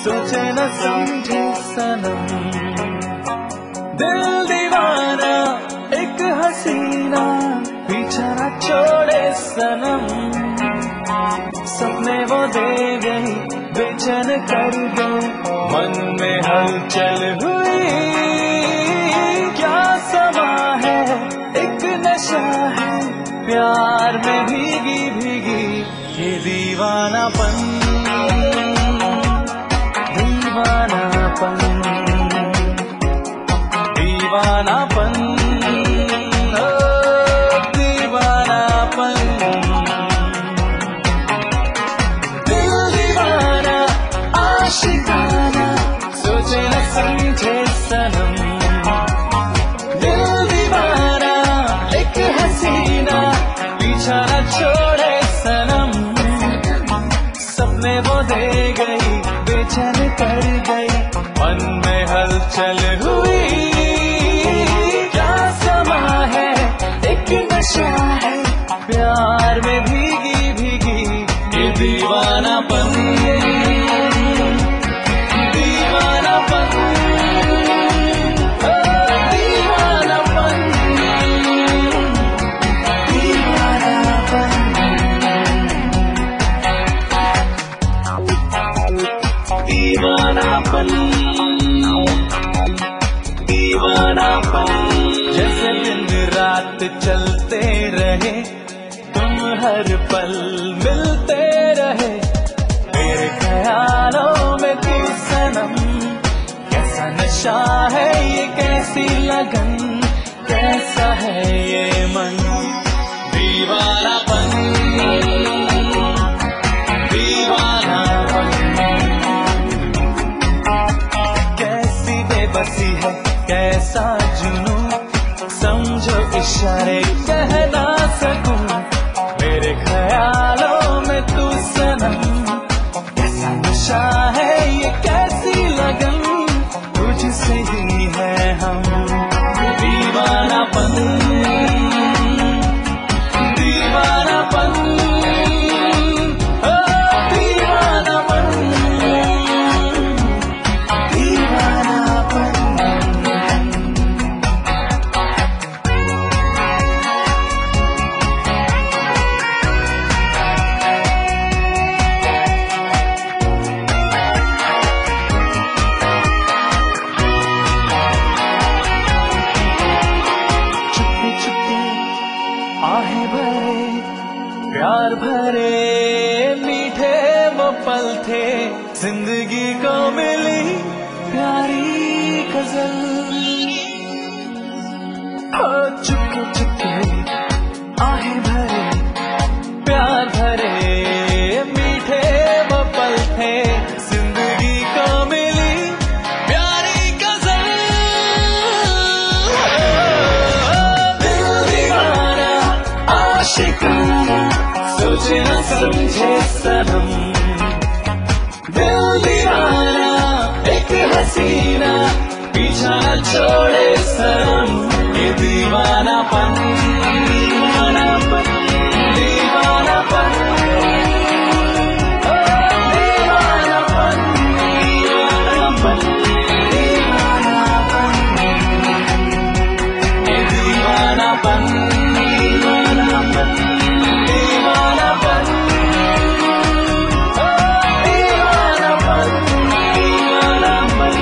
सोचे न समझे सनम। दिल दीवाना एक हसीना, पीछा न छोड़े सनम। सपने वो दे गई, बेचैन कर गई, मन में हलचल हुई। क्या समा है, एक नशा है, प्यार में भीगी भीगी ये दीवानापन, दीवानापन, दीवानापन, ओ दीवानापन। दिल दीवाना आशिकाना, सोचे न समझे सनम। दिल दीवाना एक हसीना, पीछा न छोड़े सनम। सपने वो दे गई, बेचैन कर गई, मन में हलचल हुई। क्या समा है, एक नशा है, प्यार में भीगी भीगी ये दीवानापन, दीवानापन, ओ दीवानापन, दीवानापन, दीवानापन, दीवानापन। जैसे दिन रात चलते रहे, तुम हर पल मिलते रहे, मेरे ख्यालों में तू सनम। कैसा नशा है ये, कैसी लगन, कैसा है ये मन। दीवानापन, दीवानापन, कैसी बेबसी है, कैसा जुनून, समझो इशारे कह ना सकूं। मेरे ख्यालों में तू सनम, कैसा नशा है ये, कैसी लगन, तुझसे ही है हम। दीवानापन, दीवानापन, ओ दीवानापन, दीवानापन। आहें भरे, प्यार भरे, मीठे वो पल थे, जिंदगी को मिली प्यारी गजल। हो चुके चुके आहें भरे, प्यार भरे, मीठे वो पल थे, जिंदगी को मिली प्यारी गजल। आशिकाना, सोचे न समझे सनम। दिल दीवाना एक हसीना, पीछा न छोड़े सनम। ये दीवानापन, दीवानापन, दीवानापन, ओ दीवानापन, दीवानापन, दीवानापन, ये दीवानापन, दीवानापन, दीवानापन, ओ दीवानापन, दीवानापन,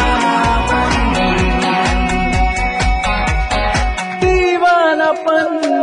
दीवानापन, दीवानापन।